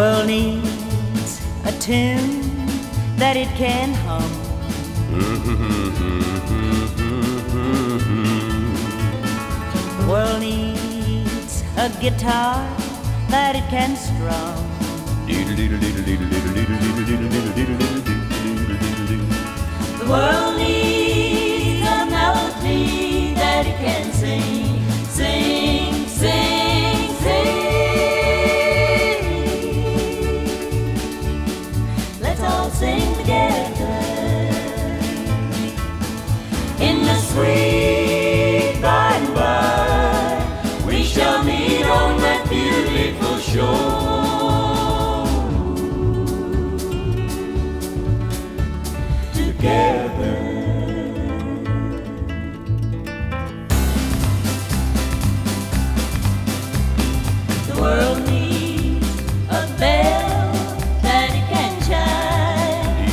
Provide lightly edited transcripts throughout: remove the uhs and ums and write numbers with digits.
world needs a tune that it can hum. The world needs a guitar that it can strum. The world needs a melody that it can sing, sing, sing, sing. Let's all sing together in the sweet by and by. We shall meet on that beautiful shore. Together. The world needs a bell that it can chime.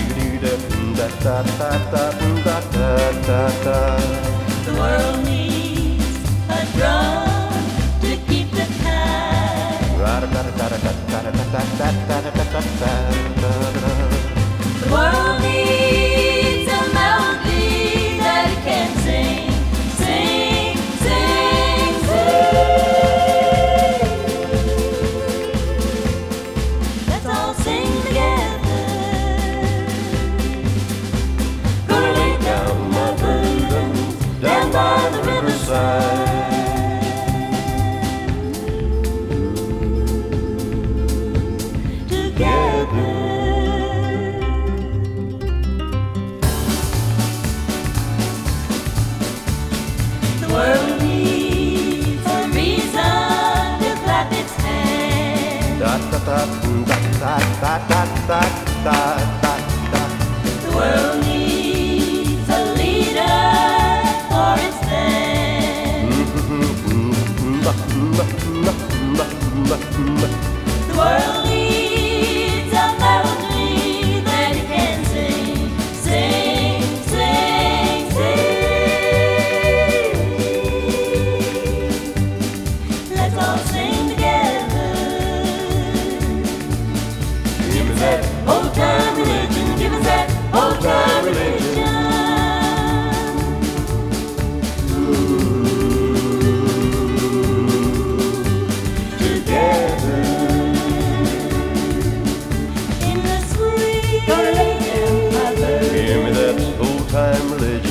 The world needs a drum to keep the time. The world needs a melody that it can sing, sing, sing, sing. Let's all sing together. Gonna lay down my burdens down by the riverside. Together. The world needs a reason to clap its hands. The world needs a leader for its band. The world needs a melody that it can sing, sing, sing, sing. Let's all sing together. Give us that old time religion. Give us that old time religion. Together in the sweet. Gonna lay down my burden. Give me that old time religion.